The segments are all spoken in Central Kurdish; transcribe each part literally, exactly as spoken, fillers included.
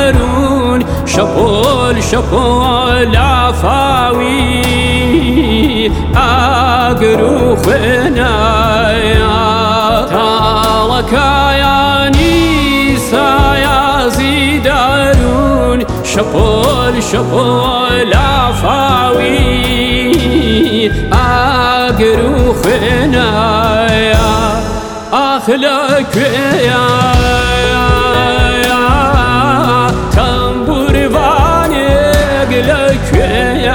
دارون شپول شپول عفاوی ئاگر خوێنایە تاڵەکایانی سایازی دارون شپول شپول عفاوی ئاگر خوێنایە ئاخ لەکوێیە تەمبورڤانێک لەکوێیە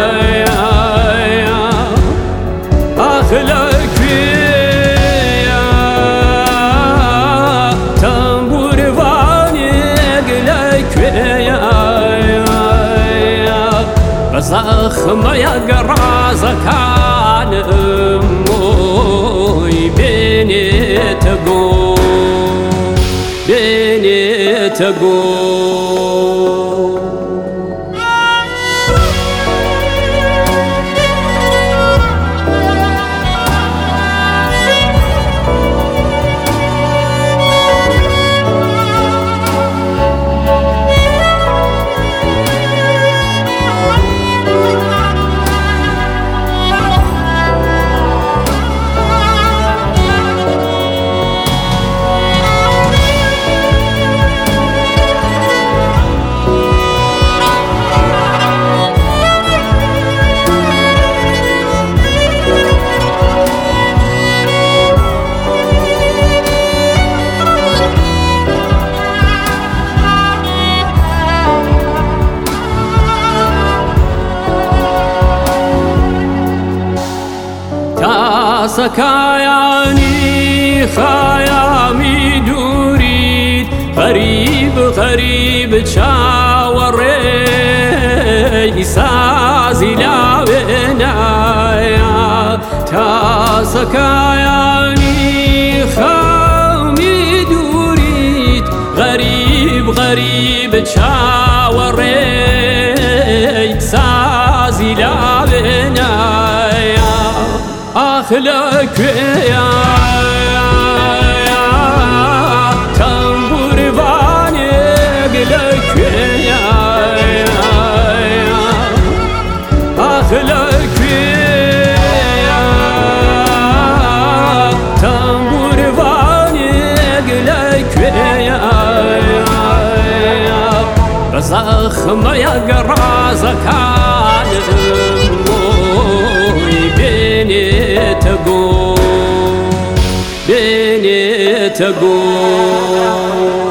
ئاخ لەکوێیە تەمبورڤانێک لەکوێیە بە زەخمەیە گەڕازەکانم وۆی بێنێتە گۆ بێنێتە گۆ تاسەکایانی خایامی دوورید غەریب غەریب چاوەڕێی سازی لاوێنایە تاسەکایانی خامی دوورید غەریب غەریب چاوەڕێی سازی لاوێنایە ئاخ لەکوێیە تەمبورڤانێک لەکوێیە ئاخ لەکوێیە تەمبورڤانێک لەکوێیە بە زەخمەیە گەڕازەکانم بێنێتە گۆ بێنێتە گۆ